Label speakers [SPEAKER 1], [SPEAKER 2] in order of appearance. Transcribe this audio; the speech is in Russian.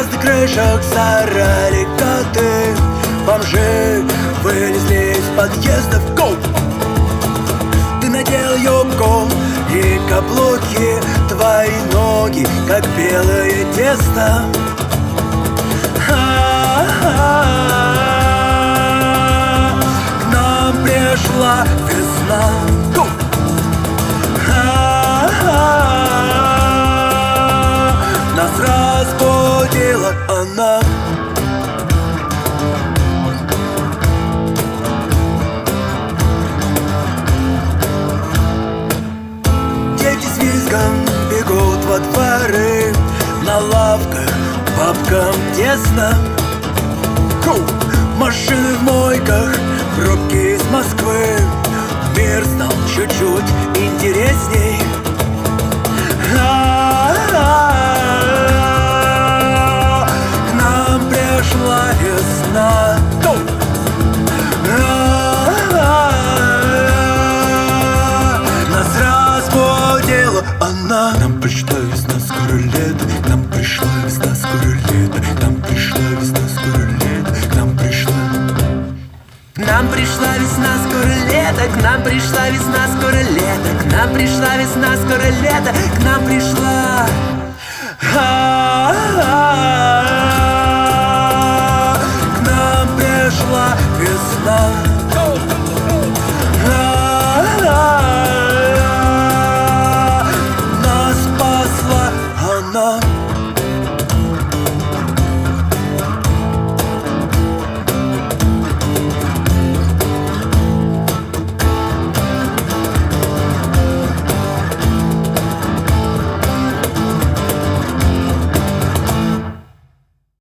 [SPEAKER 1] разных крышах заорали коты. Бомжи вылезли из подъездов. Go! Ты надел юбку и каблуки, твои ноги как белое тесто. К нам пришла весна. Go! Нас разбудила она. Дети с визгом бегут во дворы, на лавках бабкам тесно. Машины в мойках, пробки из Москвы. Мир стал чуть-чуть интересней. К нам пришла весна. Нас разбудила она. К нам пришла весна, скоро лето. К нам пришла весна, скоро лето. К нам пришла весна, скоро лето. К нам пришла.
[SPEAKER 2] К нам пришла весна, скоро лето. К нам пришла весна, скоро лето. К нам пришла весна, скоро лето. К нам пришла.
[SPEAKER 1] К нам пришла весна. Нас спасла она.